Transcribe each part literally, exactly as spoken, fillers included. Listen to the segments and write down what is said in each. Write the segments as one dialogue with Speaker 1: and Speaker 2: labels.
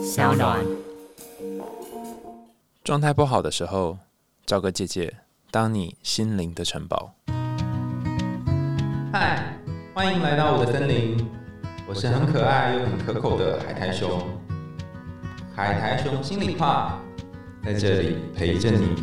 Speaker 1: 小暖。
Speaker 2: 状态不好的时候，找个姐姐当你心灵的城堡。
Speaker 3: 嗨，欢迎来到我的森林，我是很可爱又很可口的海苔熊。海苔熊心里话，在这里陪着你。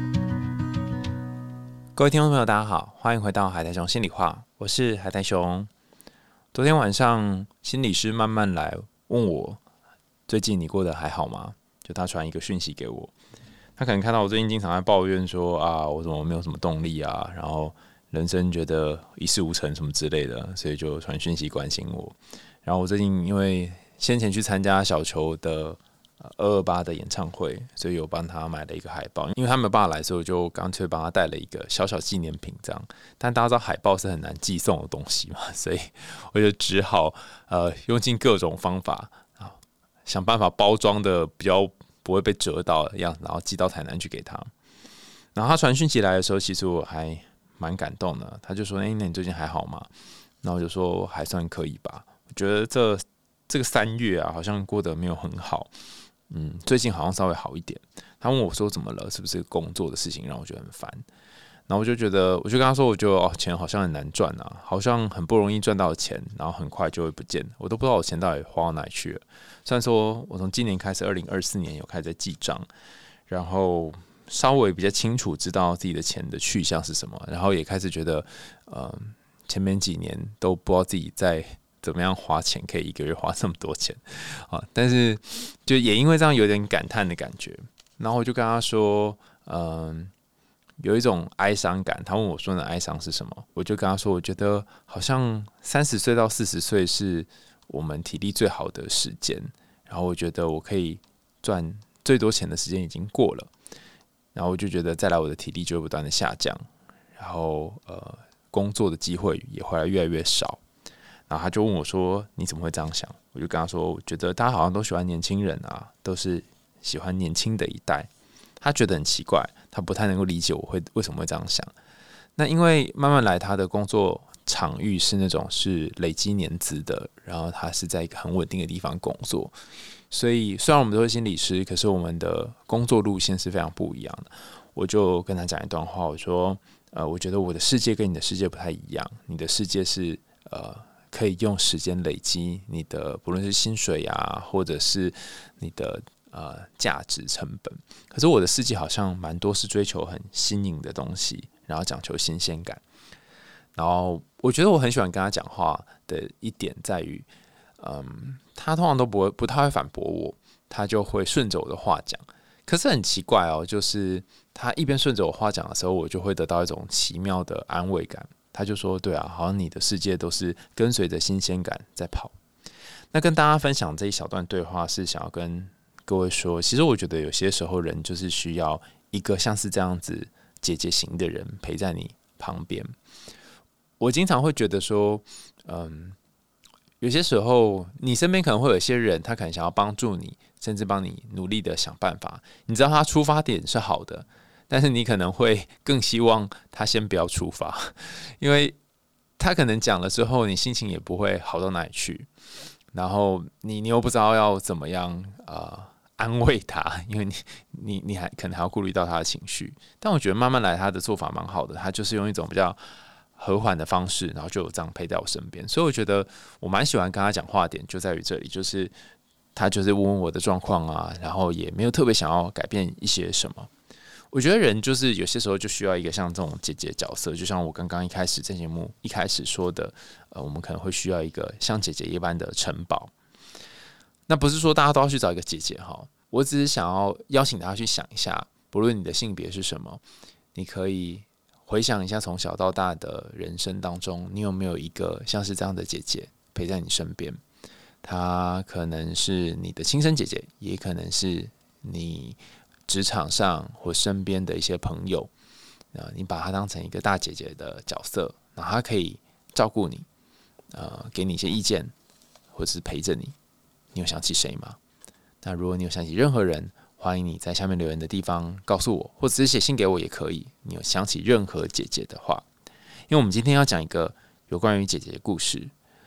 Speaker 2: 各位听众朋友，大家好，欢迎回到海苔熊心里话，我是海苔熊。昨天晚上，心理师慢慢来问我，最近你过得还好吗？就他传一个讯息给我，他可能看到我最近经常在抱怨说啊，我怎么没有什么动力啊，然后人生觉得一事无成什么之类的，所以就传讯息关心我。然后我最近因为先前去参加小球的二二八的演唱会，所以有帮他买了一个海报，因为他没有办法来，所以我就干脆帮他带了一个小小纪念品这样。但大家知道海报是很难寄送的东西嘛，所以我就只好呃用尽各种方法啊，想办法包装的比较不会被折到的样子，然后寄到台南去给他。然后他传讯息来的时候，其实我还蛮感动的。他就说：“哎、欸，那你最近还好吗？”然后我就说：“还算可以吧。”我觉得这这个三月啊，好像过得没有很好。嗯，最近好像稍微好一点。他问我说怎么了，是不是工作的事情让我觉得很烦？然后我就觉得，我就跟他说，我觉得哦，钱好像很难赚啊，好像很不容易赚到钱，然后很快就会不见，我都不知道我钱到底花到哪里去了。虽然说我从今年开始，二零二四年有开始在记账，然后稍微比较清楚知道自己的钱的去向是什么，然后也开始觉得，呃，前面几年都不知道自己在怎么样花钱，可以一个月花这么多钱啊！但是就也因为这样有点感叹的感觉，然后我就跟他说，嗯，有一种哀伤感。他问我说：“那哀伤是什么？”我就跟他说：“我觉得好像三十岁到四十岁是我们体力最好的时间，然后我觉得我可以赚最多钱的时间已经过了，然后我就觉得再来我的体力就会不断的下降，然后呃，工作的机会也会越来越少。”然后他就问我说：“你怎么会这样想？”我就跟他说：“我觉得大家好像都喜欢年轻人啊，都是喜欢年轻的一代。”他觉得很奇怪，他不太能够理解我会为什么会这样想。那因为慢慢来，他的工作场域是那种是累积年资的，然后他是在一个很稳定的地方工作，所以虽然我们都是心理师，可是我们的工作路线是非常不一样的。我就跟他讲一段话，我说：“呃，我觉得我的世界跟你的世界不太一样，你的世界是呃。”可以用时间累积你的，不论是薪水啊，或者是你的呃价值成本。可是我的世界好像蛮多是追求很新颖的东西，然后讲求新鲜感。然后我觉得我很喜欢跟他讲话的一点在于，嗯，他通常都不会不太会反驳我，他就会顺着我的话讲。可是很奇怪哦，就是他一边顺着我话讲的时候，我就会得到一种奇妙的安慰感。他就说：“对啊，好像你的世界都是跟随着新鲜感在跑。”那跟大家分享这一小段对话，是想要跟各位说，其实我觉得有些时候人就是需要一个像是这样子姐姐型的人陪在你旁边。我经常会觉得说，嗯，有些时候你身边可能会有一些人，他可能想要帮助你，甚至帮你努力的想办法。你知道他出发点是好的，但是你可能会更希望他先不要出发，因为他可能讲了之后，你心情也不会好到哪里去，然后你你又不知道要怎么样呃安慰他，因为你你你还可能还要顾虑到他的情绪。但我觉得慢慢来，他的做法蛮好的，他就是用一种比较和缓的方式，然后就有这样陪在我身边。所以我觉得我蛮喜欢跟他讲话的点就在于这里，就是他就是问问我的状况啊，然后也没有特别想要改变一些什么。我觉得人就是有些时候就需要一个像这种姐姐角色，就像我刚刚一开始在节目一开始说的，呃，我们可能会需要一个像姐姐一般的城堡。那不是说大家都要去找一个姐姐哈，我只是想要邀请大家去想一下，不论你的性别是什么，你可以回想一下从小到大的人生当中，你有没有一个像是这样的姐姐陪在你身边？她可能是你的亲生姐姐，也可能是你职场上或身边的一些朋友，呃，你把她当成一个大姐姐的角色，然后她可以照顾你，呃，给你一些意见，或者是陪着你。你有想起谁吗？那如果你有想起任何人，欢迎你在下面留言的地方告诉我，或者是写信给我也可以。你有想起任何姐姐的话，因为我们今天要讲一个有关于姐姐的故事。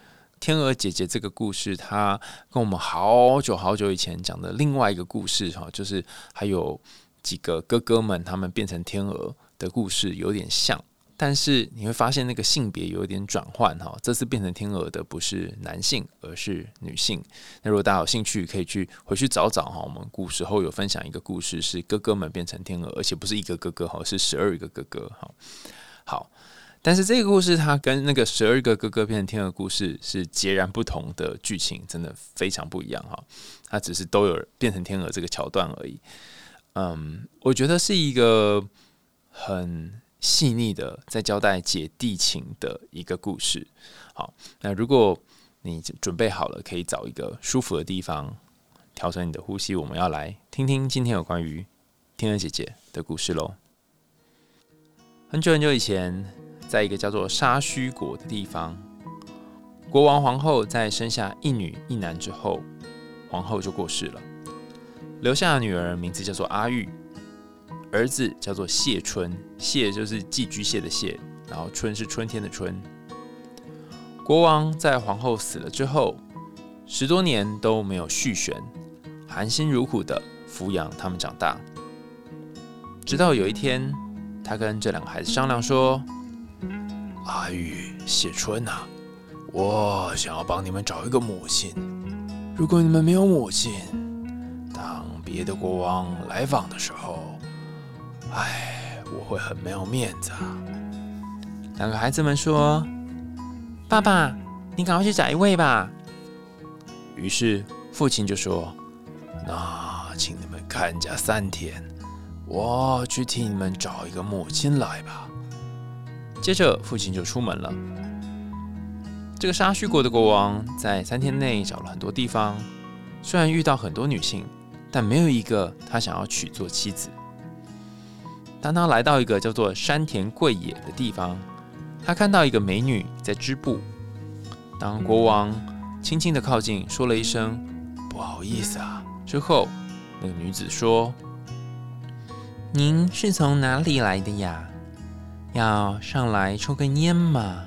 Speaker 2: 天鹅姐姐这个故事，它跟我们好久好久以前讲的另外一个故事，就是还有几个哥哥们他们变成天鹅的故事有点像，但是你会发现那个性别有点转换，这次变成天鹅的不是男性而是女性。那如果大家有兴趣可以去回去找找，我们古时候有分享一个故事是哥哥们变成天鹅，而且不是一个哥哥，是十二个哥哥。好，但是这个故事它跟那个十二个哥哥变成天鹅故事是截然不同的剧情，真的非常不一样。它只是都有变成天鹅这个桥段而已。嗯，我觉得是一个很细腻的在交代姐弟情的一个故事。好，那如果你准备好了，可以找一个舒服的地方，调整你的呼吸，我们要来听听今天有关于天鹅姐姐的故事咯。很久很久以前，在一个叫做沙须国的地方，国王皇后在生下一女一男之后，皇后就过世了，留下的女儿名字叫做阿玉，儿子叫做谢春，谢就是寄居蟹的蟹，然后春是春天的春。国王在皇后死了之后，十多年都没有续弦，含辛茹苦的抚养他们长大。直到有一天，他跟这两个孩子商量说：“阿玉、谢春啊，我想要帮你们找一个母亲。如果你们没有母亲，当别的国王来访的时候，哎，我会很没有面子啊。”两个孩子们说：“爸爸，你赶快去找一位吧。”于是父亲就说：“那请你们看家三天，我去替你们找一个母亲来吧。”接着父亲就出门了。这个沙须国的国王在三天内找了很多地方，虽然遇到很多女性，但没有一个他想要娶做妻子。当他来到一个叫做山田贵野的地方，他看到一个美女在织布。当国王轻轻的靠近，说了一声“不好意思啊”之后，那个女子说：“您是从哪里来的呀？要上来抽根烟吗？”“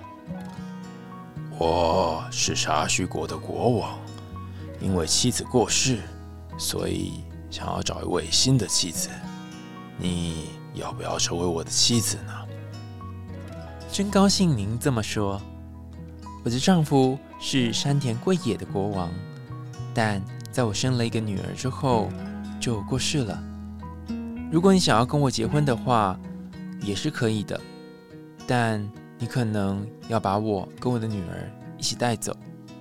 Speaker 2: 我是沙须国的国王，因为妻子过世，所以想要找一位新的妻子。你要不要成为我的妻子呢？”“真高兴您这么说。我的丈夫是山田贵野的国王，但在我生了一个女儿之后就过世了。如果你想要跟我结婚的话，也是可以的，但你可能要把我跟我的女儿一起带走。”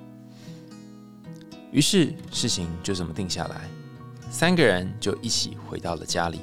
Speaker 2: 于是事情就这么定下来，三个人就一起回到了家里。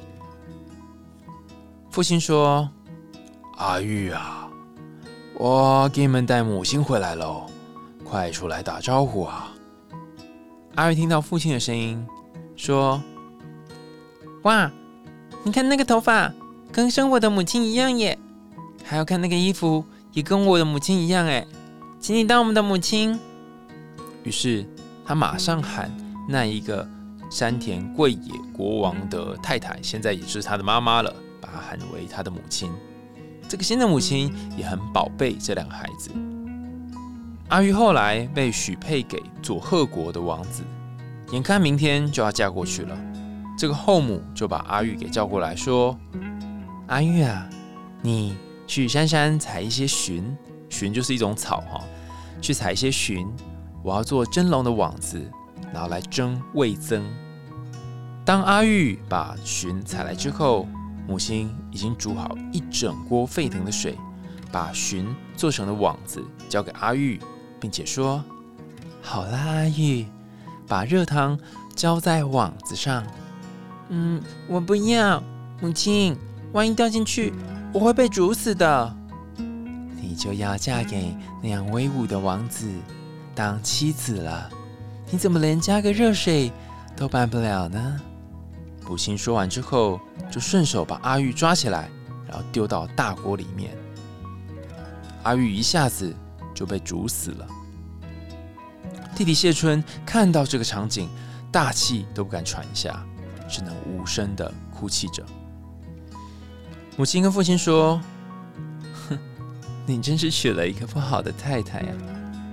Speaker 2: 父亲说：“阿玉啊，我给你们带母亲回来喽，快出来打招呼啊！”阿玉听到父亲的声音，说：“哇，你看那个头发，跟生我的母亲一样耶！还要看那个衣服，也跟我的母亲一样哎，请你当我们的母亲。”于是他马上喊那一个山田贵野国王的太太，现在也就是他的妈妈了，把她喊为他的母亲。这个新的母亲也很宝贝这两个孩子。阿玉后来被许配给佐贺国的王子，眼看明天就要嫁过去了，这个后母就把阿玉给叫过来说：“阿玉啊，你去山山采一些蕁，蕁就是一种草哈，去采一些蕁，我要做蒸笼的网子，然后来蒸味噌。”当阿玉把蕁采来之后，母亲已经煮好一整锅沸腾的水，把蕁做成了网子交给阿玉，并且说：“好啦，阿玉，把热汤浇在网子上。”“嗯，我不要，母亲，万一掉进去，我会被煮死的。”“你就要嫁给那样威武的王子当妻子了，你怎么连加个热水都办不了呢？”母亲说完之后，就顺手把阿玉抓起来，然后丢到大锅里面。阿玉一下子就被煮死了。弟弟谢春看到这个场景，大气都不敢喘一下，只能无声的哭泣着。母亲跟父亲说：“哼，你真是娶了一个不好的太太呀！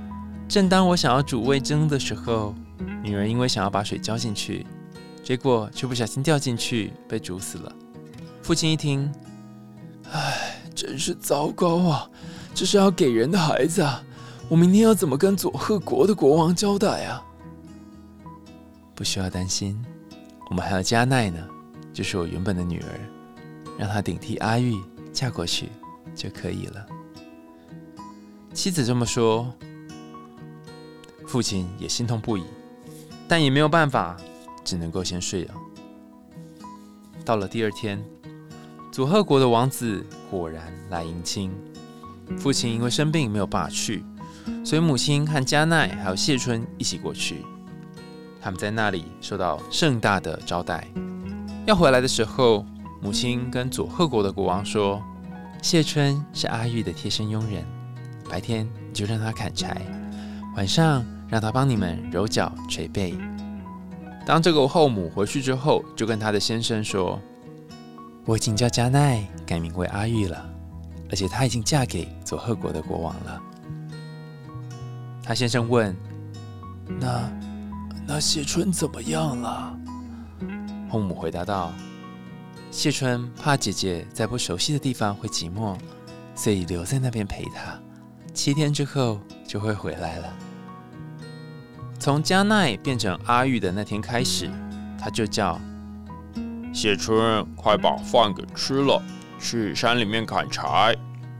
Speaker 2: 正当我想要煮味噌的时候，女儿因为想要把水浇进去，结果却不小心掉进去，被煮死了。父亲一听，唉，真是糟糕啊！这是要给人的孩子啊！我明天要怎么跟佐贺国的国王交代啊？不需要担心，我们还有加奈呢，就是我原本的女儿，让她顶替阿玉嫁过去就可以了。妻子这么说，父亲也心痛不已，但也没有办法，只能够先睡了。到了第二天，佐贺国的王子果然来迎亲。父亲因为生病没有办法去，所以母亲和加奈还有谢春一起过去。他们在那里受到盛大的招待。要回来的时候，母亲跟佐贺国的国王说，谢春是阿玉的贴身佣人，白天你就让他砍柴，晚上让他帮你们揉脚捶背。当这个后母回去之后，就跟她的先生说，我已经叫加奈改名为阿玉了，而且她已经嫁给佐贺国的国王了。她先生问，那那谢春怎么样了？后母回答道，谢春怕姐姐在不熟悉的地方会寂寞，所以留在那边陪她，七天之后就会回来了。从加奈变成阿玉的那天开始，他就叫谢春，快把饭给吃了，去山里面砍柴。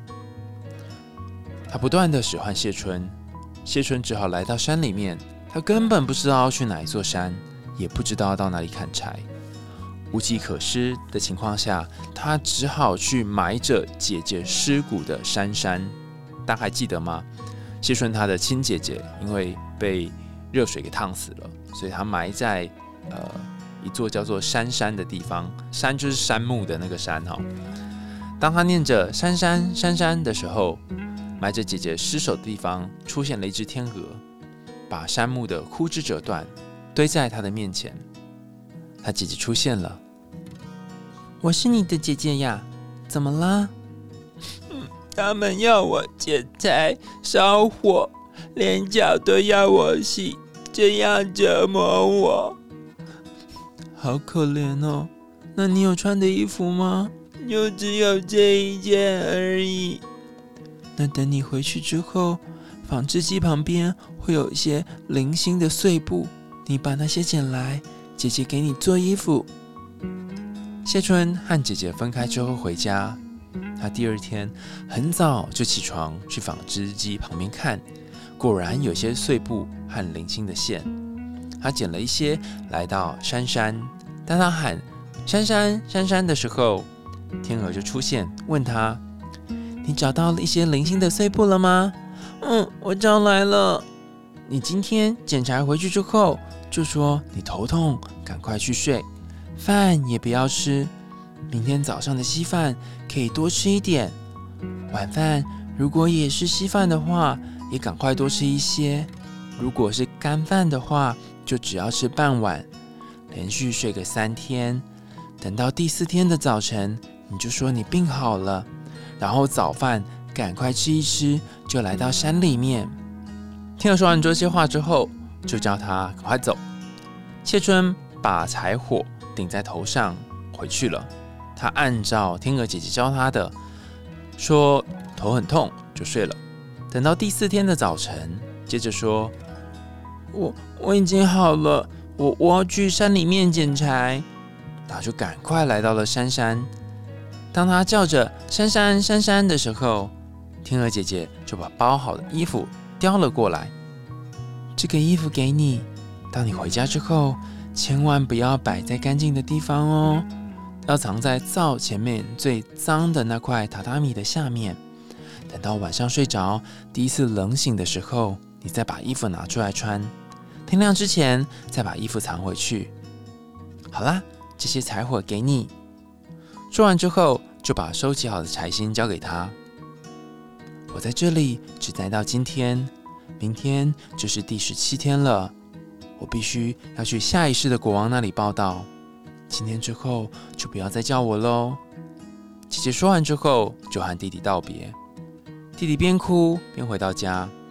Speaker 2: 他不断的使唤谢春，谢春只好来到山里面。他根本不知道要去哪一座山，也不知道要到哪里砍柴。无计可施的情况下，他只好去埋着姐姐尸骨的山山。大家还记得吗？谢春他的亲姐姐因为被热水给烫死了，所以他埋在呃一座叫做山山的地方。山就是杉木的那个山哈。当他念着山山山山的时候，埋着姐姐尸首的地方出现了一只天鹅，把杉木的枯枝折断，堆在他的面前。他姐姐出现了，我是你的姐姐呀，怎么啦？他们要我捡柴烧火，连脚都要我洗，这样折磨我，好可怜哦。那你有穿的衣服吗？就只有这一件而已。那等你回去之后，纺织机旁边会有一些零星的碎布，你把那些捡来，姐姐给你做衣服。谢春和姐姐分开之后回家，他第二天很早就起床去纺织机旁边看，果然有些碎布和零星的线。他捡了一些来到山山，当他喊山山山山的时候，天鹅就出现，问他，你找到了一些零星的碎布了吗？嗯，我找来了。你今天检查回去之后，就说你头痛，赶快去睡，饭也不要吃。明天早上的稀饭可以多吃一点，晚饭如果也是稀饭的话，也赶快多吃一些。如果是干饭的话，就只要吃半碗。连续睡个三天，等到第四天的早晨，你就说你病好了，然后早饭赶快吃一吃，就来到山里面。天鹅说完这些话之后，就叫他赶快走。谢春把柴火顶在头上回去了。他按照天鹅姐姐教他的，说头很痛就睡了。等到第四天的早晨，接着说，我我已经好了，我我要去山里面捡柴。然后就赶快来到了山山。当他叫着山山山山的时候，天鹅姐姐就把包好的衣服叼了过来。这个衣服给你，当你回家之后，千万不要摆在干净的地方哦，要藏在灶前面最脏的那块榻榻米的下面。等到晚上睡着，第一次冷醒的时候，你再把衣服拿出来穿，天亮之前再把衣服藏回去。好啦，这些柴火给你。说完之后，就把收集好的柴薪交给他。我在这里只待到今天，明天就是第十七天了。我必须要去下一世的国王那里报道。今天之后就不要再叫我喽。姐姐说完之后，就和弟弟道别。弟弟边哭边回到家，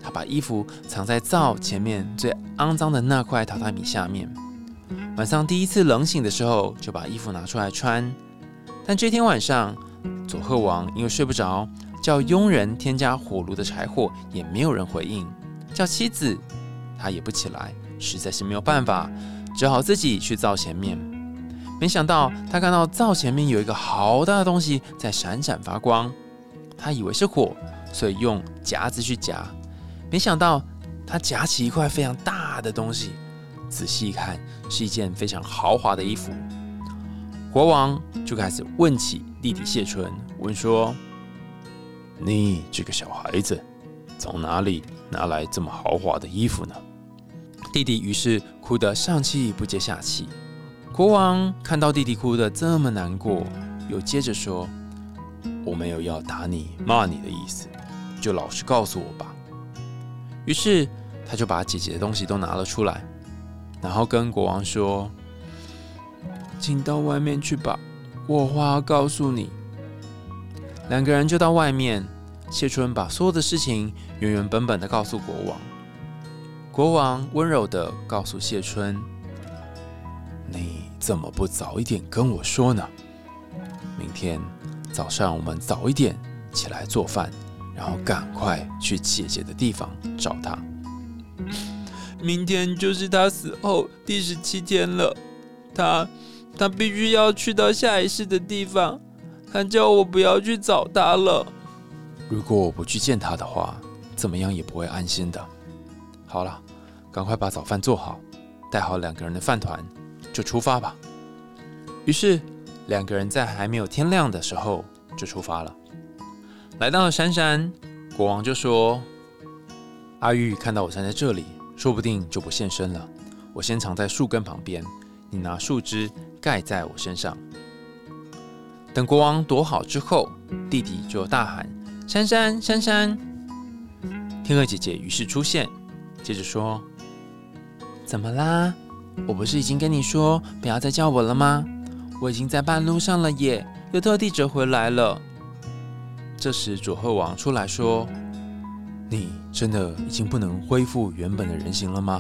Speaker 2: 他把衣服藏在灶前面最肮脏的那块榻榻米下面。晚上第一次冷醒的时候，就把衣服拿出来穿。但这天晚上，佐贺王因为睡不着，叫佣人添加火炉的柴火，也没有人回应。叫妻子，她也不起来，实在是没有办法，只好自己去灶前面。没想到他看到灶前面有一个好大的东西在闪闪发光，他以为是火，所以用夹子去夹。没想到他夹起一块非常大的东西，仔细一看，是一件非常豪华的衣服。国王就开始问起弟弟谢春，问说：“你这个小孩子，从哪里拿来这么豪华的衣服呢？”弟弟于是哭得上气不接下气。国王看到弟弟哭得这么难过，又接着说：“我没有要打你、骂你的意思，就老实告诉我吧。”于是他就把姐姐的东西都拿了出来，然后跟国王说：“请到外面去吧，我有话要告诉你。”两个人就到外面，谢春把所有的事情原原本本的告诉国王。国王温柔的告诉谢春：“你怎么不早一点跟我说呢？明天早上我们早一点起来做饭，然后赶快去姐姐的地方找她。明天就是她死后第十七天了，她她必须要去到下一世的地方，她叫我不要去找她了。如果我不去见她的话，怎么样也不会安心的。好了，赶快把早饭做好，带好两个人的饭团，就出发吧。”于是两个人在还没有天亮的时候就出发了。来到了山山，国王就说：“阿玉看到我站在这里，说不定就不现身了。我先藏在树根旁边，你拿树枝盖在我身上。”等国王躲好之后，弟弟就大喊：“珊珊，珊珊！”天鹅姐姐于是出现，接着说：“怎么啦？我不是已经跟你说不要再叫我了吗？我已经在半路上了耶，又特地折回来了。”这时佐贺王出来说：“你真的已经不能恢复原本的人形了吗？”“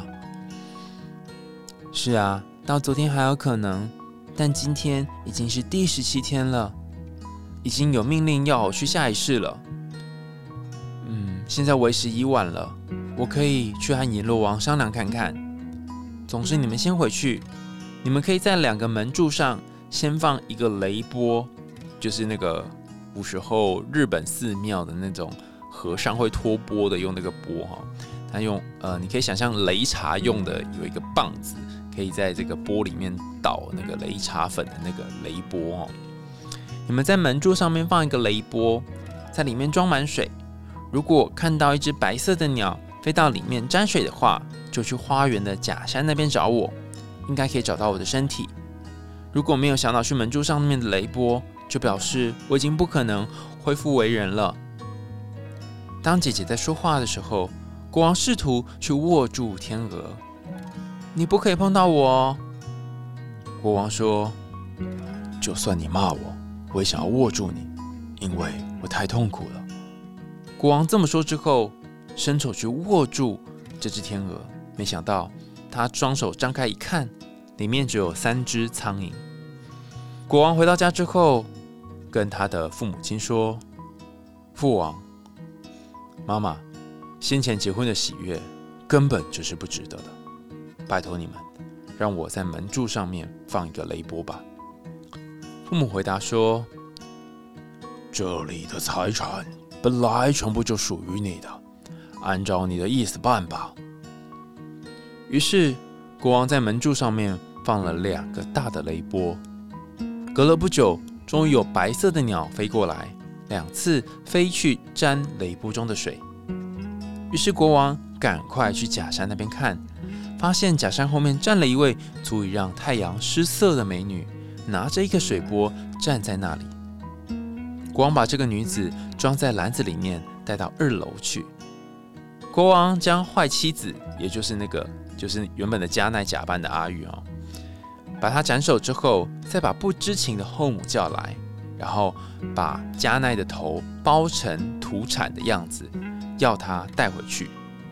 Speaker 2: 是啊，到昨天还有可能，但今天已经是第十七天了，已经有命令要我去下一世了。嗯，现在为时已晚了，我可以去和阎罗王商量看看。总之你们先回去，你们可以在两个门柱上先放一个雷钵，就是那个古时候日本寺庙的那种和尚会托钵的，用那个钵哈，他用呃，你可以想象擂茶用的有一个棒子，可以在这个钵里面倒那个擂茶粉的那个擂钵哦。你们在门柱上面放一个擂钵，在里面装满水。如果看到一只白色的鸟飞到里面沾水的话，就去花园的假山那边找我，应该可以找到我的身体。如果没有想到去门柱上面的擂钵，就表示我已经不可能恢复为人了。当姐姐在说话的时候，国王试图去握住天鹅，你不可以碰到我哦。国王说：“就算你骂我，我也想要握住你，因为我太痛苦了。”国王这么说之后，伸手去握住这只天鹅，没想到他双手张开一看，里面只有三只苍蝇。国王回到家之后，跟他的父母亲说：“父王、妈妈，先前结婚的喜悦根本就是不值得的，拜托你们，让我在门柱上面放一个雷钵吧。”父母回答说：“这里的财产本来全部就属于你的，按照你的意思办吧。”于是国王在门柱上面放了两个大的雷钵。隔了不久，终于有白色的鸟飞过来，两次飞去沾雷钵中的水。于是国王赶快去假山那边看，发现假山后面站了一位足以让太阳失色的美女，拿着一个水钵站在那里。国王把这个女子装在篮子里面，带到二楼去。国王将坏妻子，也就是那个就是原本的加奈假扮的阿玉哦，把她斩首之后，再把不知情的后母叫来，然后把加奈的头包成土产的样子，要她带回去。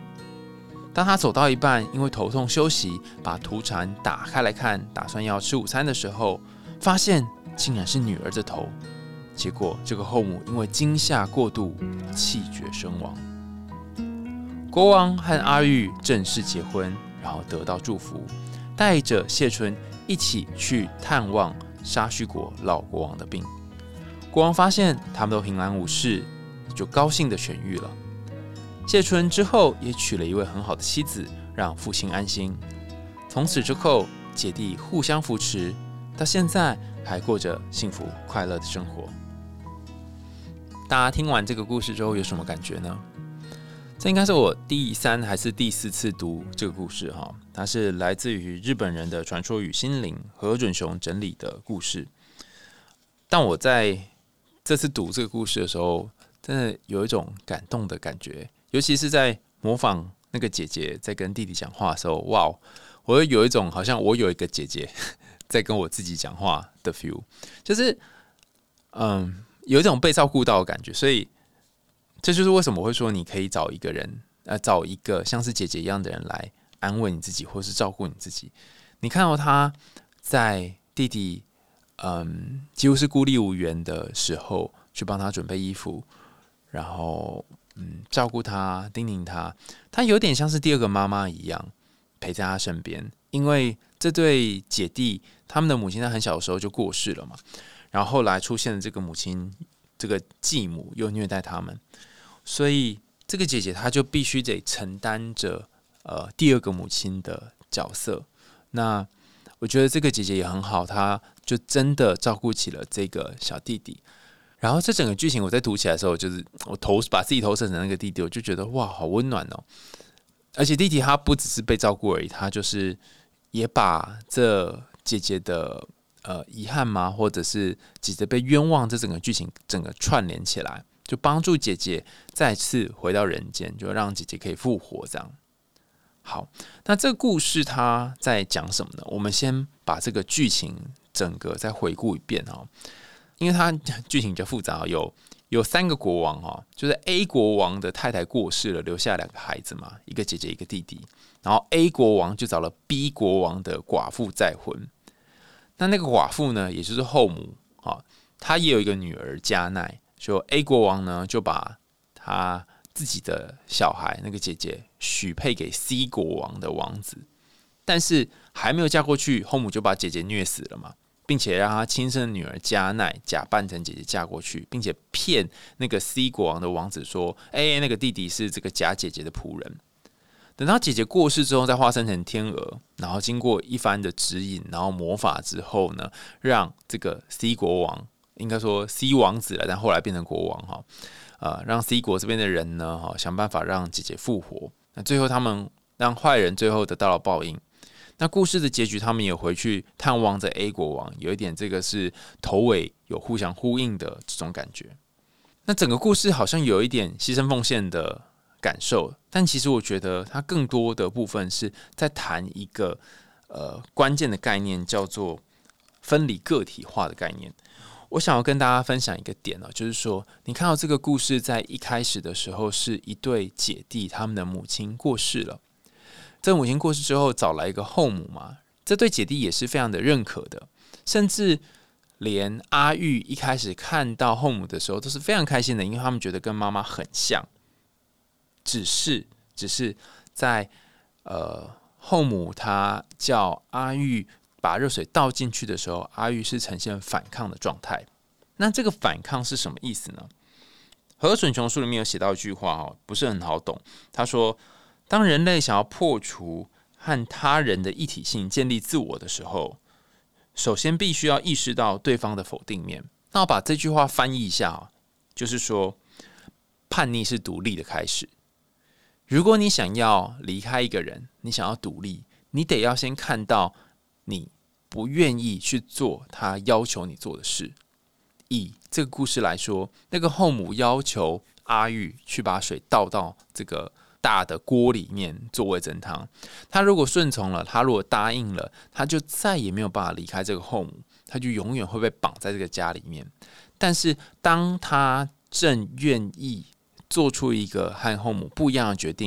Speaker 2: 当他走到一半，因为头痛休息，把土铲打开来看，打算要吃午餐的时候，发现竟然是女儿的头。结果这个后母因为惊吓过度，气绝身亡。国王和阿玉正式结婚，然后得到祝福，带着谢春一起去探望沙须国老国王的病。国王发现他们都平安无事，就高兴地痊愈了。谢春之后也娶了一位很好的妻子，让父亲安心。从此之后，姐弟互相扶持，到现在还过着幸福快乐的生活。大家听完这个故事之后有什么感觉呢？这应该是我第三还是第四次读这个故事哈，它是来自于日本人的传说与心灵何准雄整理的故事。但我在这次读这个故事的时候，真的有一种感动的感觉，尤其是在模仿那个姐姐在跟弟弟讲话的时候，哇，我会有一种好像我有一个姐姐在跟我自己讲话的 feel， 就是嗯，有一种被照顾到的感觉。所以这就是为什么我会说，你可以找一个人，呃，找一个像是姐姐一样的人来安慰你自己，或是照顾你自己。你看到他在弟弟，嗯，几乎是孤立无援的时候，去帮他准备衣服，然后，嗯，照顾他，叮咛他，他有点像是第二个妈妈一样，陪在他身边。因为这对姐弟，他们的母亲在很小的时候就过世了嘛，然后后来出现了这个母亲，这个继母又虐待他们。所以这个姐姐她就必须得承担着呃第二个母亲的角色。那我觉得这个姐姐也很好，她就真的照顾起了这个小弟弟。然后这整个剧情我在读起来的时候，就是我投把自己投射成那个弟弟，我就觉得哇，好温暖哦。而且弟弟他不只是被照顾而已，他就是也把这姐姐的呃遗憾吗，或者是姐姐被冤枉，这整个剧情整个串联起来。就帮助姐姐再次回到人间，就让姐姐可以复活。这样好，那这个故事它在讲什么呢？我们先把这个剧情整个再回顾一遍哦，因为它剧情比较复杂，有有三个国王哦，就是 A 国王的太太过世了，留下两个孩子嘛，一个姐姐一个弟弟，然后 A 国王就找了 B 国王的寡妇再婚。那那个寡妇呢，也就是后母啊，她也有一个女儿加奈。就 A 国王呢，就把他自己的小孩那个姐姐许配给 C 国王的王子，但是还没有嫁过去，后母就把姐姐虐死了嘛，并且让他亲生的女儿加奈假扮成姐姐嫁过去，并且骗那个 C 国王的王子说：“哎、欸，那个弟弟是这个假姐姐的仆人。”等到姐姐过世之后，再化身成天鹅，然后经过一番的指引，然后魔法之后呢，让这个 C 国王。应该说 C 王子了，但后来变成国王哈，呃，让 C 国这边的人呢，哈，想办法让姐姐复活。那最后他们让坏人最后得到了报应。那故事的结局，他们也回去探望这 A 国王，有一点这个是头尾有互相呼应的这种感觉。那整个故事好像有一点牺牲奉献的感受，但其实我觉得它更多的部分是在谈一个呃关键的概念，叫做分离个体化的概念。我想要跟大家分享一个点哦，就是说，你看到这个故事在一开始的时候，是一对姐弟，他们的母亲过世了。这个母亲过世之后，找来一个后母嘛，这对姐弟也是非常的认可的，甚至连阿玉一开始看到后母的时候，都是非常开心的，因为他们觉得跟妈妈很像。只是，只是在呃后母她叫阿玉把热水倒进去的时候，阿玉是呈现反抗的状态。那这个反抗是什么意思呢？何准雄书里面有写到一句话，不是很好懂。他说，当人类想要破除和他人的一体性，建立自我的时候，首先必须要意识到对方的否定面。那我把这句话翻译一下，就是说，叛逆是独立的开始。如果你想要离开一个人，你想要独立，你得要先看到你不愿意去做他要求你做的事。以这个故事来说，那个后母要求阿玉去把水倒到这个大的锅里面做味噌汤，他如果顺从了，他如果答应了，他就再也没有办法离开这个后母，他就永远会被绑在这个家里面。但是当他正愿意做出一个和后母不一样的决定，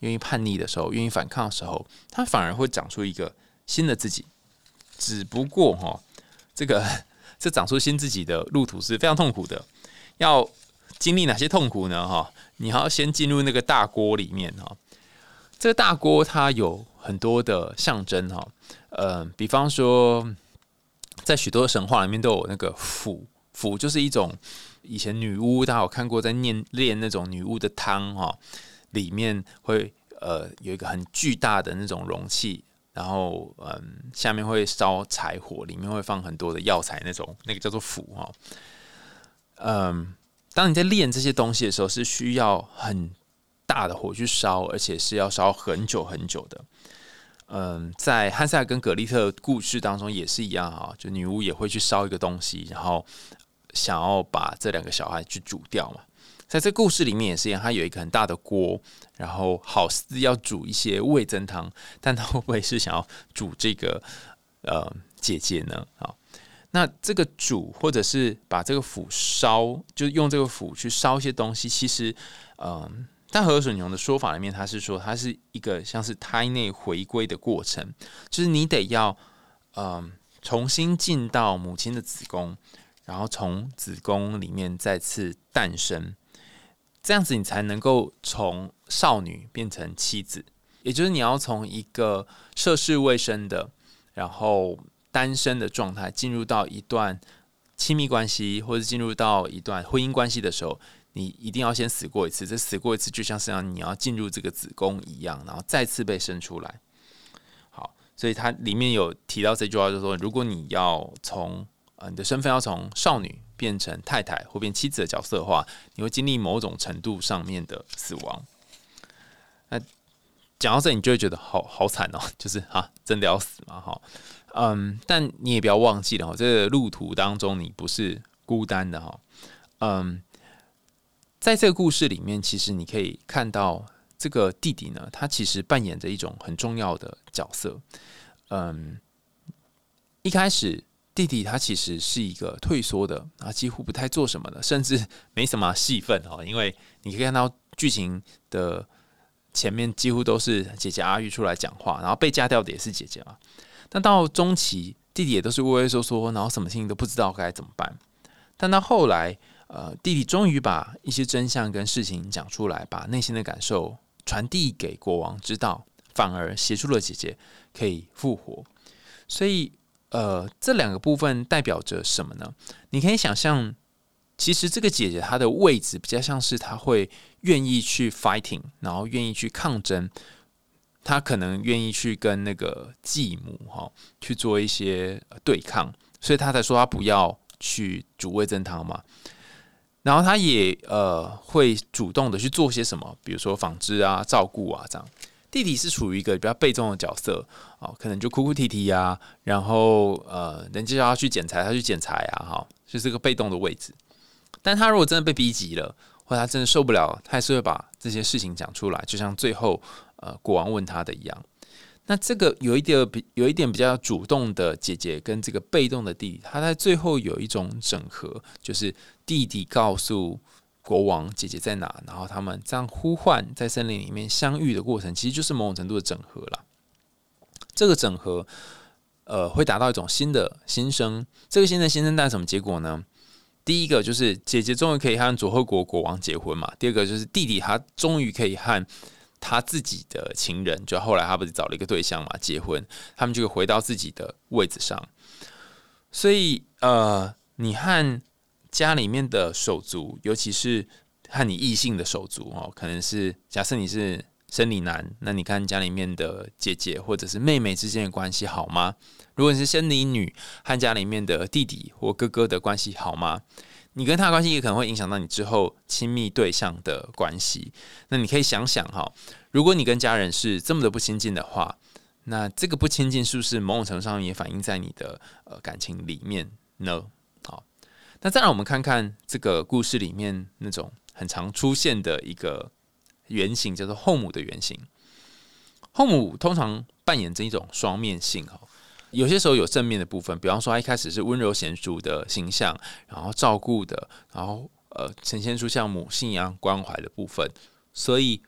Speaker 2: 愿意叛逆的时候，愿意反抗的时候，他反而会长出一个新的自己。只不过哈，这个这长出新自己的路途是非常痛苦的。要经历哪些痛苦呢？哈，你要先进入那个大锅里面哈。这个大锅它有很多的象征哈，呃，比方说，在许多神话里面都有那个釜，釜就是一种以前女巫大家有看过在念炼那种女巫的汤哈，里面会呃有一个很巨大的那种容器。然后，嗯，下面会烧柴火，里面会放很多的药材，那种那个叫做釜哈。嗯，当你在炼这些东西的时候，是需要很大的火去烧，而且是要烧很久很久的。嗯，在汉塞尔跟葛丽特故事当中也是一样哈，就女巫也会去烧一个东西，然后想要把这两个小孩去煮掉嘛。在这故事里面也是一样，它有一个很大的锅，然后好似要煮一些味噌汤，但他会不会是想要煮这个呃姐姐呢？好，那这个煮或者是把这个釜烧，就用这个釜去烧一些东西，其实嗯，但何水牛的说法里面，他是说它是一个像是胎内回归的过程，就是你得要嗯重新进到母亲的子宫，然后从子宫里面再次诞生。这样子你才能够从少女变成妻子，也就是你要从一个涉世未深的，然后单身的状态，进入到一段亲密关系，或者进入到一段婚姻关系的时候，你一定要先死过一次。这死过一次，就像是让你要进入这个子宫一样，然后再次被生出来。好，所以它里面有提到这句话，就是说，如果你要从呃你的身份要从少女变成太太或变妻子的角色的话，你会经历某种程度上面的死亡。那讲到这，你就会觉得好好惨哦，就是啊，真的要死嘛，哈，嗯，但你也不要忘记了，这个路途当中你不是孤单的哈，嗯，在这个故事里面，其实你可以看到这个弟弟呢，他其实扮演着一种很重要的角色，嗯，一开始。弟弟他其实是一个退缩的，然后几乎不太做什么的，甚至没什么戏份哦。因为你可以看到剧情的前面几乎都是姐姐阿玉出来讲话，然后被嫁掉的也是姐姐嘛。但到中期，弟弟也都是畏畏缩缩，然后什么事情都不知道该怎么办。但到后来，呃，弟弟终于把一些真相跟事情讲出来，把内心的感受传递给国王知道，反而协助了姐姐可以复活。所以。呃，这两个部分代表着什么呢？你可以想象，其实这个姐姐她的位置比较像是她会愿意去 fighting， 然后愿意去抗争，她可能愿意去跟那个继母哈去做一些对抗，所以她才说她不要去煮味噌汤嘛。然后她也呃会主动的去做些什么，比如说纺织啊、照顾啊这样。弟弟是处于一个比较被动的角色，哦，可能就哭哭啼啼啊，然后呃，人家叫他去剪裁，他去剪裁啊，哈，就是个被动的位置。但他如果真的被逼急了，或者他真的受不了，他还是会把这些事情讲出来，就像最后呃国王问他的一样。那这个有一点有一点比较主动的姐姐跟这个被动的弟弟，他在最后有一种整合，就是弟弟告诉。国王姐姐在哪？然后他们这样呼唤，在森林里面相遇的过程，其实就是某种程度的整合啦。这个整合，呃，会达到一种新的新生。这个新的新生带来什么结果呢？第一个就是姐姐终于可以和佐贺国国王结婚嘛。第二个就是弟弟他终于可以和他自己的情人，就后来他不是找了一个对象嘛，结婚，他们就回到自己的位置上。所以，呃，你和家里面的手足，尤其是和你异性的手足哦，可能是假设你是生理男，那你看家里面的姐姐或者是妹妹之间的关系好吗？如果你是生理女，和家里面的弟弟或哥哥的关系好吗？你跟他的关系也可能会影响到你之后亲密对象的关系。那你可以想想哈，如果你跟家人是这么的不亲近的话，那这个不亲近是不是某种程度上也反映在你的呃感情里面呢？好。那再让我们看看这个故事里面那种很常出现的一个原型，叫做后母的原型。后母通常扮演着一种双面性，有些时候有正面的部分，比方说他一开始是温柔娴熟的形象，然后照顾的，然后呃呈现出像母性一样关怀的部分，所以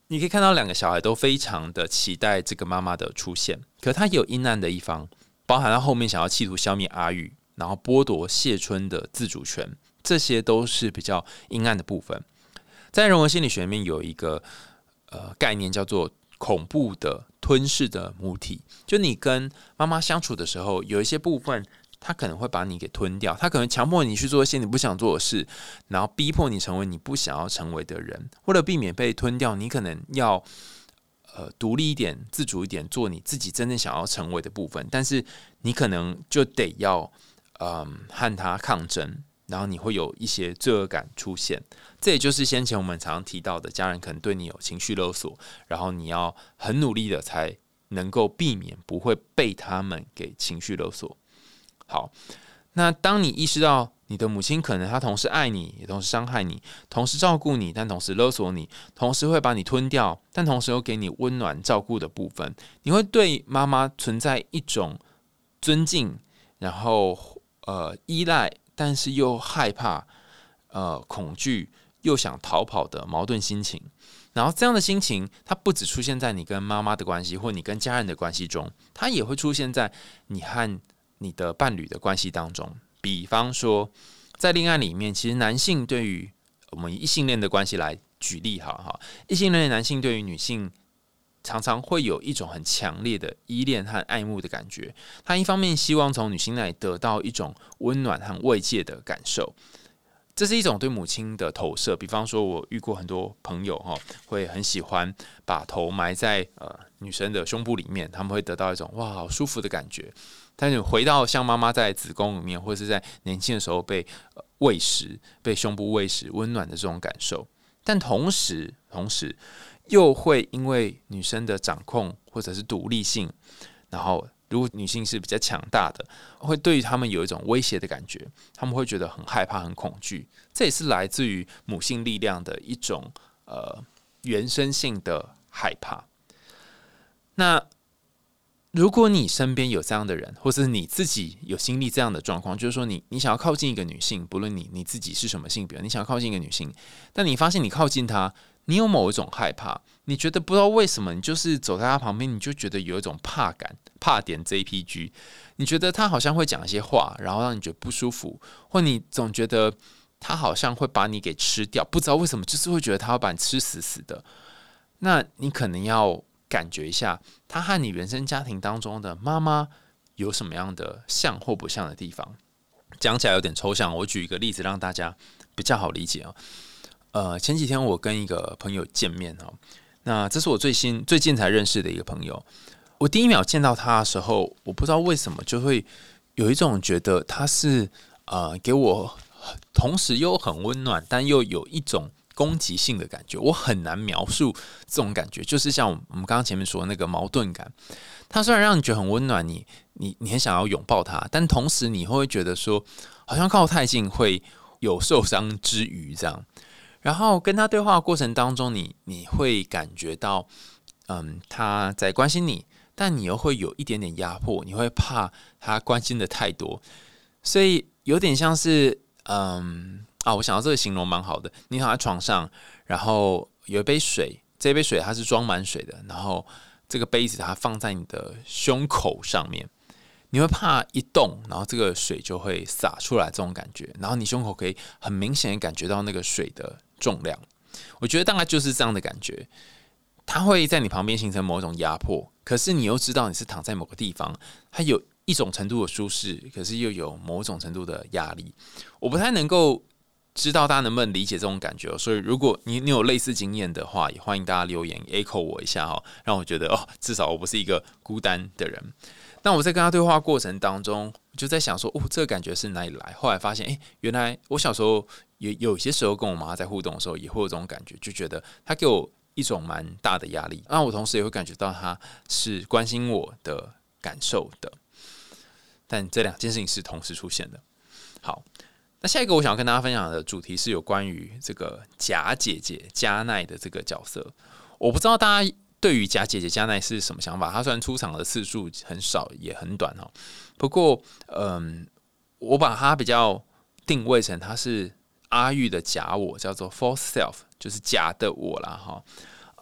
Speaker 2: 你可以看到两个小孩都非常的期待这个妈妈的出现，可他也有阴暗的一方，包含他后面想要企图消灭阿玉，然后剥夺谢春的自主权，这些都是比较阴暗的部分。在人文心理学里面有一个呃概念叫做恐怖的吞噬的母体，就你跟妈妈相处的时候，有一些部分他可能会把你给吞掉，他可能强迫你去做一些你不想做的事，然后逼迫你成为你不想要成为的人。为了避免被吞掉，你可能要呃独立一点、自主一点，做你自己真正想要成为的部分。但是你可能就得要嗯和他抗争，然后你会有一些罪恶感出现。这也就是先前我们常常提到的，家人可能对你有情绪勒索，然后你要很努力的才能够避免不会被他们给情绪勒索。好，那当你意识到你的母亲可能她同时爱你，也同时伤害你，同时照顾你，但同时勒索你，同时会把你吞掉，但同时又给你温暖照顾的部分，你会对妈妈存在一种尊敬，然后呃依赖，但是又害怕、呃恐惧，又想逃跑的矛盾心情。然后这样的心情，它不只出现在你跟妈妈的关系，或你跟家人的关系中，它也会出现在你和你的伴侣的关系当中。比方说在恋爱里面，其实男性对于我们以异性恋的关系来举例好了，异性恋的男性对于女性常常会有一种很强烈的依恋和爱慕的感觉，他一方面希望从女性那里得到一种温暖和慰藉的感受，这是一种对母亲的投射。比方说我遇过很多朋友会很喜欢把头埋在、呃、女生的胸部里面，他们会得到一种哇好舒服的感觉。但是回到像妈妈在子宫里面，或者是在年轻的时候被、呃、喂食，被胸部喂食温暖的这种感受，但同时同时又会因为女生的掌控或者是独立性，然后如果女性是比较强大的，会对于他们有一种威胁的感觉，他们会觉得很害怕、很恐惧。这也是来自于母性力量的一种呃原生性的害怕。那如果你身边有这样的人，或是你自己有经历这样的状况，就是说 你, 你想要靠近一个女性，不论 你, 你自己是什么性别，你想要靠近一个女性，但你发现你靠近她，你有某一种害怕，你觉得不知道为什么，你就是走在她旁边，你就觉得有一种怕感，怕点 J P G， 你觉得她好像会讲一些话，然后让你觉得不舒服，或你总觉得她好像会把你给吃掉，不知道为什么，就是会觉得她会把你吃死死的。那你可能要感觉一下，他和你原生家庭当中的妈妈有什么样的像或不像的地方。讲起来有点抽象，我举一个例子让大家比较好理解。呃，前几天我跟一个朋友见面，那这是我最新最近才认识的一个朋友。我第一秒见到他的时候，我不知道为什么就会有一种觉得他是呃给我同时又很温暖，但又有一种攻击性的感觉，我很难描述这种感觉，就是像我们刚刚前面说的那个矛盾感。它虽然让你觉得很温暖，你你你很想要拥抱它，但同时你会觉得说，好像靠太近会有受伤之余这样。然后跟他对话的过程当中，你你会感觉到，嗯，他在关心你，但你又会有一点点压迫，你会怕他关心的太多，所以有点像是，嗯。啊，我想到这个形容蛮好的。你躺在床上，然后有一杯水，这杯水它是装满水的，然后这个杯子它放在你的胸口上面，你会怕一动，然后这个水就会洒出来这种感觉，然后你胸口可以很明显的感觉到那个水的重量。我觉得大概就是这样的感觉，它会在你旁边形成某种压迫，可是你又知道你是躺在某个地方，它有一种程度的舒适，可是又有某种程度的压力。我不太能够知道大家能不能理解这种感觉，所以如果 你, 你有类似经验的话，也欢迎大家留言 echo 我一下，让我觉得、哦、至少我不是一个孤单的人。那我在跟他对话过程当中，就在想说，哦，这个感觉是哪里来？后来发现，哎，原来我小时候有有些时候跟我妈在互动的时候，也会有这种感觉，就觉得他给我一种蛮大的压力。那我同时也会感觉到他是关心我的感受的，但这两件事情是同时出现的。好。那下一个我想要跟大家分享的主题是有关于这个假姐姐加奈的这个角色。我不知道大家对于假姐姐加奈是什么想法，她虽然出场的次数很少也很短，不过嗯，我把她比较定位成她是阿玉的假我，叫做 false self， 就是假的我啦。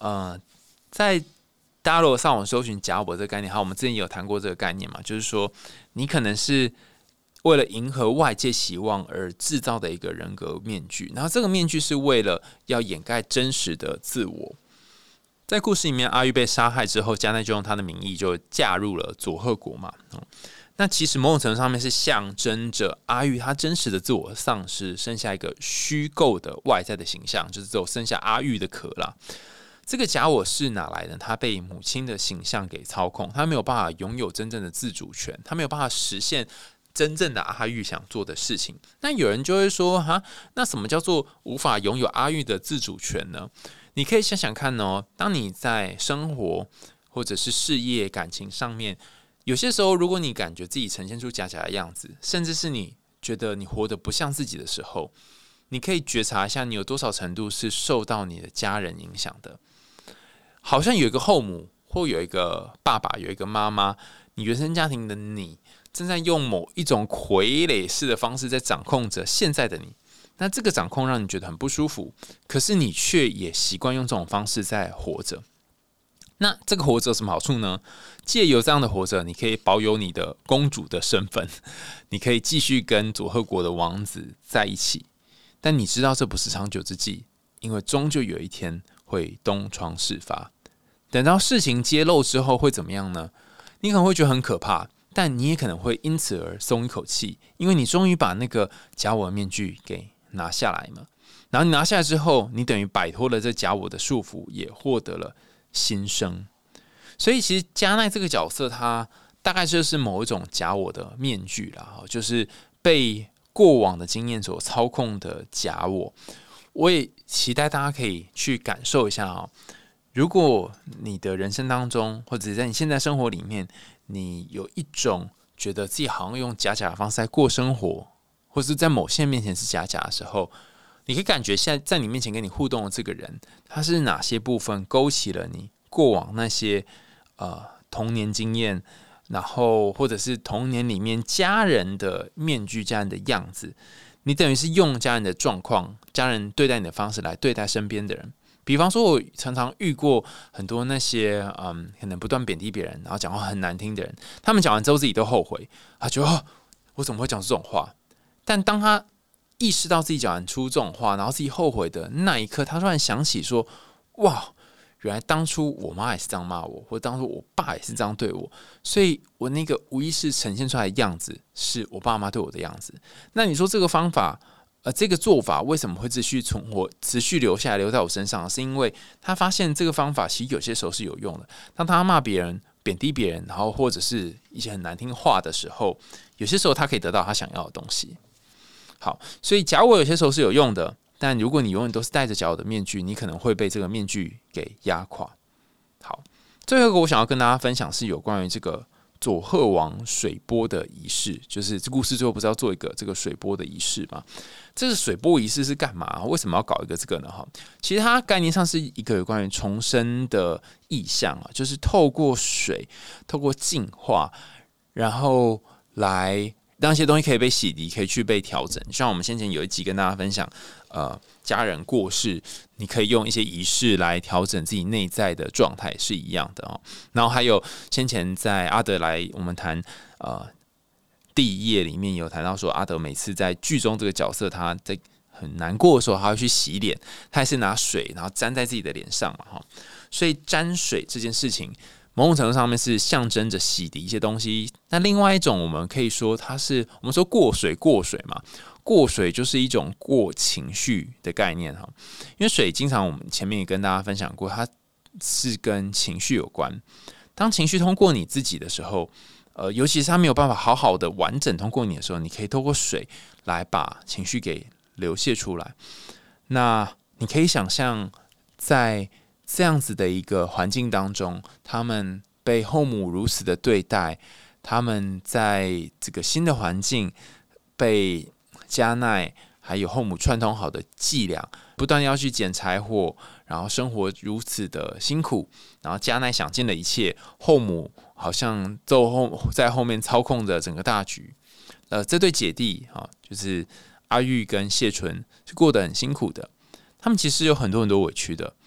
Speaker 2: 呃，在大家如果上网搜寻假我这个概念，好，我们之前也有谈过这个概念嘛，就是说你可能是为了迎合外界期望而制造的一个人格面具，然后这个面具是为了要掩盖真实的自我。在故事里面，阿玉被杀害之后，加奈就用他的名义就嫁入了佐贺国嘛。那其实某种程度上面是象征着阿玉他真实的自我丧失，剩下一个虚构的外在的形象，就是只有剩下阿玉的壳啦。这个假我是哪来的？他被母亲的形象给操控，他没有办法拥有真正的自主权，他没有办法实现真正的阿玉想做的事情。那有人就会说，哈，那什么叫做无法拥有阿玉的自主权呢？你可以想想看哦，当你在生活或者是事业、感情上面，有些时候，如果你感觉自己呈现出假假的样子，甚至是你觉得你活得不像自己的时候，你可以觉察一下，你有多少程度是受到你的家人影响的。好像有一个后母，或有一个爸爸，有一个妈妈，你原生家庭的你正在用某一种傀儡式的方式在掌控着现在的你。那这个掌控让你觉得很不舒服，可是你却也习惯用这种方式在活着。那这个活着有什么好处呢？借由这样的活着，你可以保有你的公主的身份，你可以继续跟佐贺国的王子在一起。但你知道这不是长久之计，因为终究有一天会东窗事发。等到事情揭露之后会怎么样呢？你可能会觉得很可怕，但你也可能会因此而松一口气，因为你终于把那个假我的面具给拿下来嘛。然后你拿下来之后，你等于摆脱了这假我的束缚，也获得了新生。所以其实加奈这个角色，他大概就是某一种假我的面具啦，就是被过往的经验所操控的假我。我也期待大家可以去感受一下哦，如果你的人生当中，或者在你现在生活里面，你有一种觉得自己好像用假假的方式在过生活，或是在某些人面前是假假的时候，你可以感觉现在在你面前跟你互动的这个人，他是哪些部分勾起了你过往那些呃童年经验，然后或者是童年里面家人的面具、家人的样子，你等于是用家人的状况、家人对待你的方式来对待身边的人。比方说，我常常遇过很多那些嗯，可能不断贬低别人，然后讲话很难听的人，他们讲完之后自己都后悔，他觉得、哦、我怎么会讲这种话？但当他意识到自己讲出这种话，然后自己后悔的那一刻，他突然想起说：哇，原来当初我妈也是这样骂我，或当初我爸也是这样对我，所以我那个无意识呈现出来的样子，是我爸妈对我的样子。那你说这个方法？呃，这个做法为什么会持续存活、持续留下来、留在我身上？是因为他发现这个方法其实有些时候是有用的。当他骂别人、贬低别人，然后或者是一些很难听话的时候，有些时候他可以得到他想要的东西。好，所以假我有些时候是有用的，但如果你永远都是戴着假我的面具，你可能会被这个面具给压垮。好，最后一个我想要跟大家分享是有关于这个佐贺王水波的仪式，就是这故事最后不是要做一个这个水波的仪式吗？这个水波仪式是干嘛？为什么要搞一个这个呢？哈，其实它概念上是一个有关于重生的意象啊，就是透过水，透过净化，然后来让一些东西可以被洗涤，可以去被调整。像我们先前有一集跟大家分享，呃，家人过世，你可以用一些仪式来调整自己内在的状态，是一样的哦。然后还有先前在阿德来我们谈呃。第一页里面有谈到说，阿德每次在剧中这个角色，他在很难过的时候，他会去洗脸，他还是拿水，然后沾在自己的脸上嘛，哈。所以沾水这件事情，某种程度上面是象征着洗涤一些东西。那另外一种，我们可以说它是我们说过水，过水嘛，过水就是一种过情绪的概念哈。因为水经常我们前面也跟大家分享过，它是跟情绪有关。当情绪通过你自己的时候，呃，尤其是它没有办法好好的完整通过你的时候，你可以透过水来把情绪给流泻出来。那你可以想象，在这样子的一个环境当中，他们被后母如此的对待，他们在这个新的环境被加奈还有后母串通好的伎俩，不断要去捡柴火，然后生活如此的辛苦，然后加奈想尽了一切，后母好像在后面操控着整个大局。呃，这对姐弟啊，就是阿玉跟谢纯是过得很辛苦的，他们其实有很多很多委屈的。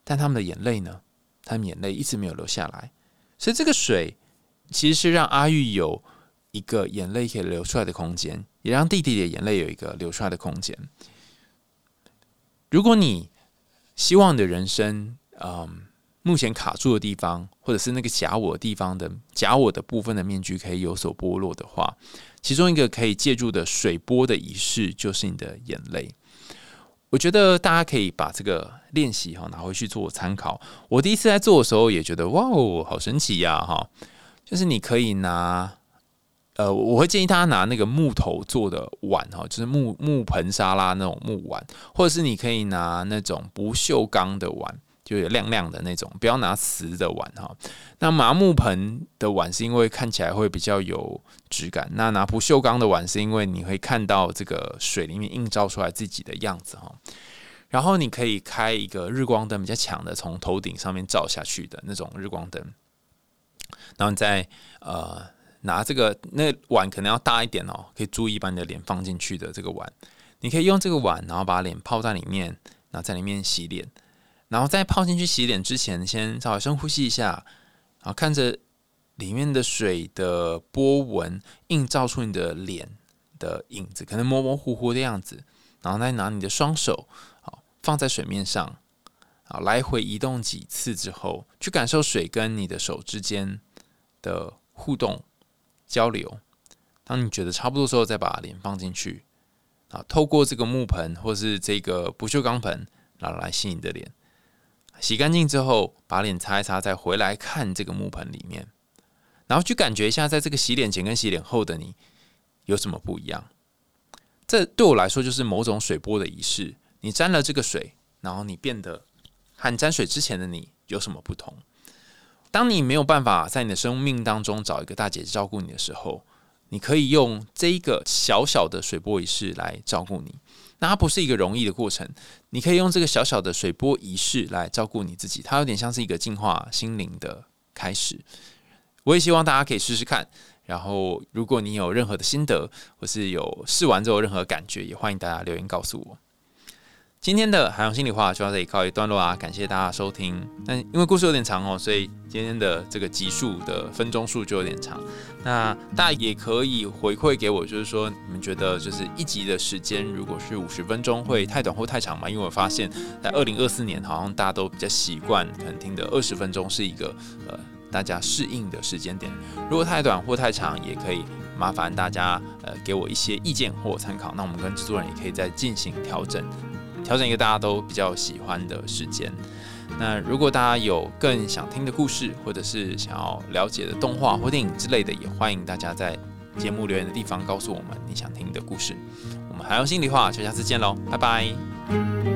Speaker 2: 但他们的眼泪呢？他们眼泪一直没有流下来，所以这个水其实是让阿玉有一个眼泪可以流出来的空间，也让弟弟的眼泪有一个流出来的空间。如果你希望你的人生，嗯，目前卡住的地方，或者是那个假我的地方的假我的部分的面具可以有所剥落的话，其中一个可以借助的水波的仪式就是你的眼泪。我觉得大家可以把这个练习拿回去做参考。我第一次在做的时候也觉得哇哦，好神奇呀、啊！就是你可以拿，呃，我会建议大家拿那个木头做的碗，就是木木盆沙拉那种木碗，或者是你可以拿那种不锈钢的碗，就有亮亮的那种，不要拿瓷的碗哈。那麻木盆的碗是因为看起来会比较有质感，那拿不锈钢的碗是因为你会看到这个水里面映照出来自己的样子哈。然后你可以开一个日光灯比较强的，从头顶上面照下去的那种日光灯，然后你再呃拿这个那碗可能要大一点哦，可以注意把你的脸放进去的这个碗，你可以用这个碗，然后把脸泡在里面，然后在里面洗脸。然后在泡进去洗脸之前，先稍微深呼吸一下，然后看着里面的水的波纹映照出你的脸的影子，可能模模糊糊的样子，然后再拿你的双手放在水面上，来回移动几次之后，去感受水跟你的手之间的互动交流。当你觉得差不多的时候，再把脸放进去，透过这个木盆或是这个不锈钢盆，然后来洗你的脸。洗干净之后，把脸擦一擦，再回来看这个木盆里面，然后去感觉一下，在这个洗脸前跟洗脸后的你有什么不一样。这对我来说就是某种水波的仪式。你沾了这个水，然后你变得和沾水之前的你有什么不同？当你没有办法在你的生命当中找一个大姐姐照顾你的时候，你可以用这一个小小的水波仪式来照顾你。那它不是一个容易的过程，你可以用这个小小的水波仪式来照顾你自己，它有点像是一个净化心灵的开始。我也希望大家可以试试看，然后如果你有任何的心得，或是有试完之后任何感觉，也欢迎大家留言告诉我。今天的海洋心里话就到这里告一段落啊，感谢大家收听。但因为故事有点长哦，所以今天的这个集数的分钟数就有点长。那大家也可以回馈给我，就是说你们觉得就是一集的时间如果是五十分钟会太短或太长吗？因为我发现在二零二四年好像大家都比较习惯可能听的二十分钟是一个呃大家适应的时间点。如果太短或太长，也可以麻烦大家呃给我一些意见或参考。那我们跟制作人也可以再进行调整。调整一个大家都比较喜欢的时间。那如果大家有更想听的故事，或者是想要了解的动画或电影之类的，也欢迎大家在节目留言的地方告诉我们你想听的故事。我们海洋心里话，就下次见喽，拜拜。